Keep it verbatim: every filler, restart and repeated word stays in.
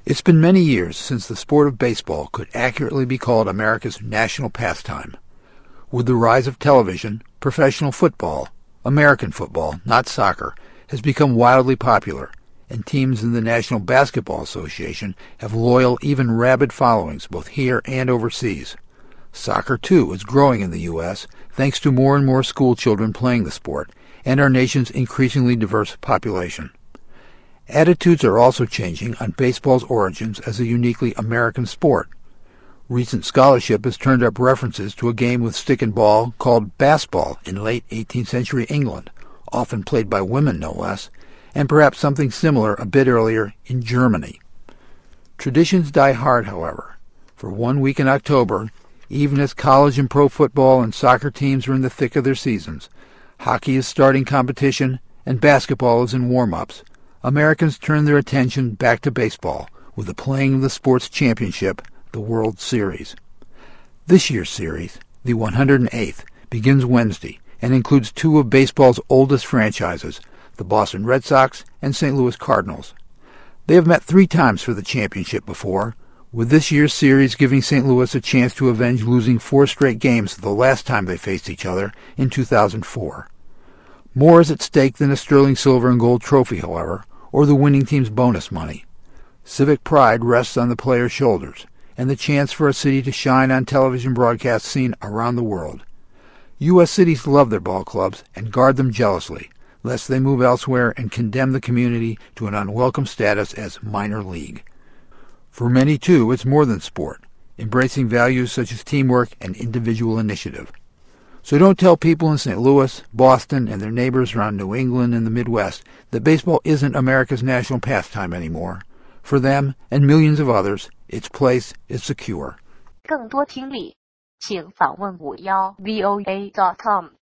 It's been many years since the sport of baseball could accurately be called America's national pastime. With the rise of television, professional football, American football, not soccer, has become wildly popular, and teams in the National Basketball Association have loyal, even rabid followings both here and overseas. Soccer, too, is growing in the U S thanks to more and more school children playing the sport and our nation's increasingly diverse population. Attitudes are also changing on baseball's origins as a uniquely American sport. Recent scholarship has turned up references to a game with stick and ball called baseball in late eighteenth century England, often played by women no less, and perhaps something similar a bit earlier in Germany. Traditions die hard, however. For one week in October, even as college and pro football and soccer teams are in the thick of their seasons, hockey is starting competition, and basketball is in warm-ups, Americans turn their attention back to baseball with the playing of the sports championship, the World Series. This year's series, the one hundred eighth, begins Wednesday and includes two of baseball's oldest franchises, the Boston Red Sox and Saint Louis Cardinals. They have met three times for the championship before, with this year's series giving Saint Louis a chance to avenge losing four straight games the last time they faced each other in two thousand four. More is at stake than a sterling silver and gold trophy, however, or the winning team's bonus money. Civic pride rests on the players' shoulders, and the chance for a city to shine on television broadcasts seen around the world. U S cities love their ball clubs and guard them jealously, lest they move elsewhere and condemn the community to an unwelcome status as minor league. For many, too, it's more than sport, embracing values such as teamwork and individual initiative. So don't tell people in Saint Louis, Boston, and their neighbors around New England and the Midwest that baseball isn't America's national pastime anymore. For them, and millions of others, its place is secure. 更多听力，请访问五幺 V O A dot com。